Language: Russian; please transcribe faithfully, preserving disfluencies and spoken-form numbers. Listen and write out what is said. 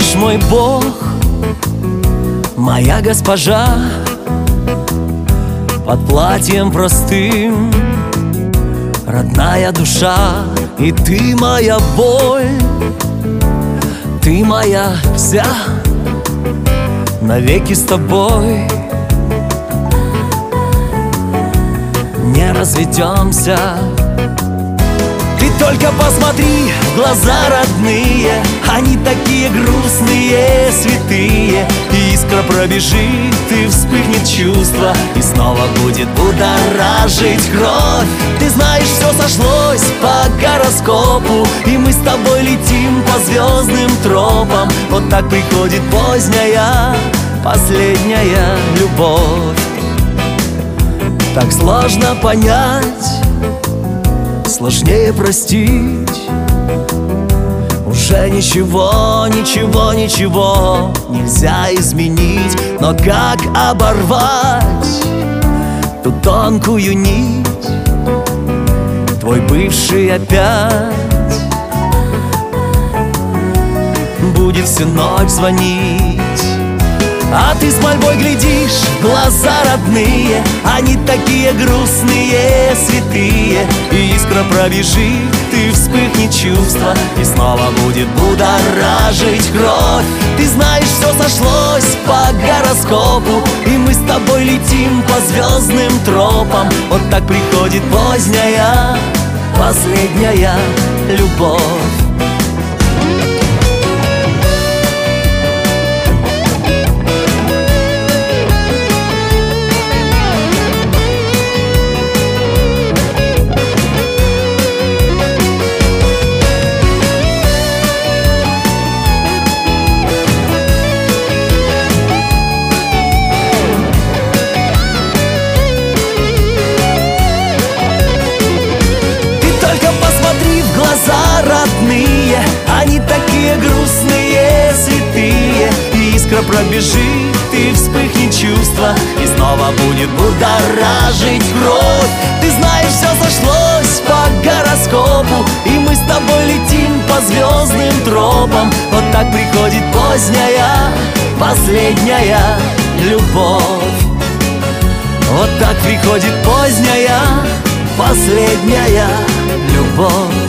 будешь мой Бог, моя госпожа. Под платьем простым родная душа. И ты моя боль, ты моя вся, навеки с тобой не разведемся. Ты только посмотри в глаза родные, они такие грустные, святые. И искра пробежит, и вспыхнет чувство, и снова будет будоражить кровь. Ты знаешь, все сошлось по гороскопу, и мы с тобой летим по звездным тропам. Вот так приходит поздняя, последняя любовь. Так сложно понять, сложнее простить. Уже ничего, ничего, ничего нельзя изменить. Но как оборвать ту тонкую нить? Твой бывший опять будет всю ночь звонить. А ты с мольбой глядишь в глаза родные, они такие грустные, святые. И искра пробежит, и вспыхнет чувство, и снова будет будоражить кровь. Ты знаешь, все сошлось по гороскопу, и мы с тобой летим по звездным тропам. Вот так приходит поздняя, последняя любовь. Родные, они такие грустные, святые. И искра пробежит, и вспыхнет чувство, и снова будет будоражить кровь. Ты знаешь, все сошлось по гороскопу, и мы с тобой летим по звездным тропам. Вот так приходит поздняя, последняя любовь. Вот так приходит поздняя, последняя любовь.